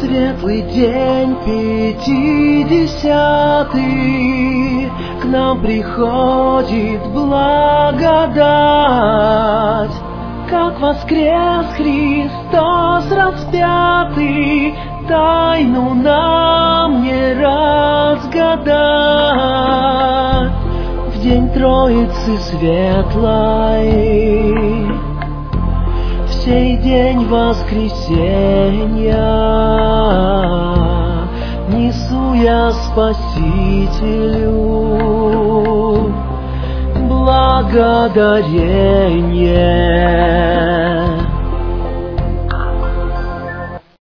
светлый день 50-й, к нам приходит благодать. Как воскрес Христос распятый, тайну нам не разгадать. В день Троицы светлой, в сей день воскресенья, несу я Спасителю благодарение.